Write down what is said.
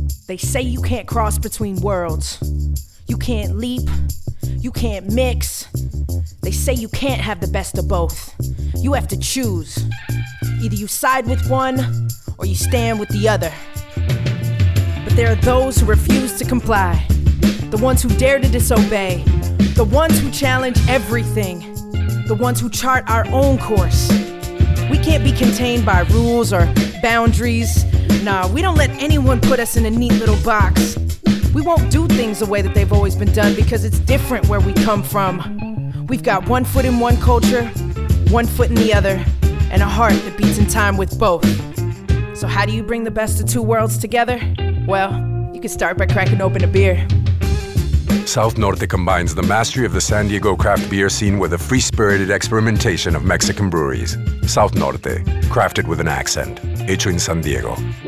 They say you can't cross between worlds. You can't leap. You can't mix. They say you can't have the best of both. You have to choose. Either you side with one or you stand with the other. But there are those who refuse to comply. The ones who dare to disobey. The ones who challenge everything. The ones who chart our own course. We can't be contained by rules or boundaries. Nah, we don't let anyone put us in a neat little box. We won't do things the way that they've always been done because it's different where we come from. We've got one foot in one culture, one foot in the other, and a heart that beats in time with both. So how do you bring the best of two worlds together? Well, you can start by cracking open a beer. South Norte combines the mastery of the San Diego craft beer scene with a free-spirited experimentation of Mexican breweries. South Norte, crafted with an accent. Hecho en San Diego.